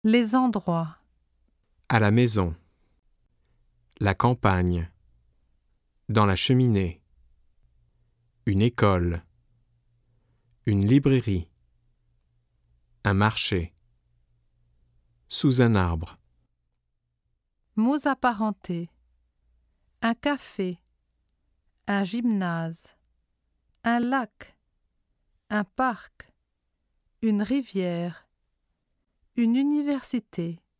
Les endroits. À la maison. La campagne. Dans la cheminée. Une école. Une librairie. Un marché. Sous un arbre. Mots apparentés. Un café. Un gymnase. Un lac. Un parc. Une rivière. Une université.